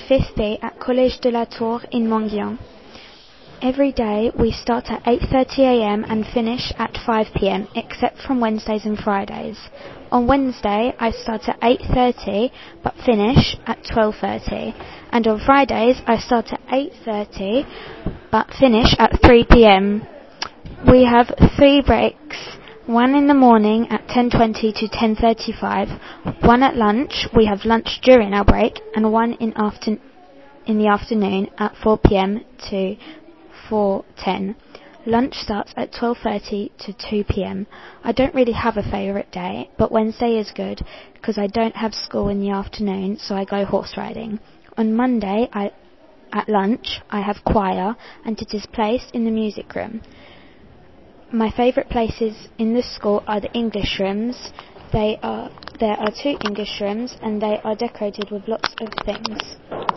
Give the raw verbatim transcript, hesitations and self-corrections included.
fifth B at Collège de la Tour in Menguien. Every day we start at eight thirty a m and finish at five p m, except from Wednesdays and Fridays. On Wednesday I start at eight thirty but finish at twelve thirty, and on Fridays I start at eight thirty but finish at three p m. We have three breaks, one in the morning at ten twenty to ten thirty-five, one at lunch, we have lunch during our break, and one in, after- in the afternoon at four p m to four ten. Lunch starts at twelve thirty to two p m. I don't really have a favourite day, but Wednesday is good because I don't have school in the afternoon, so I go horse riding. On Monday, I, at lunch, I have choir, and it is placed in the music room. My favourite places in the school are the English rooms. They are there are two English rooms, and they are decorated with lots of things.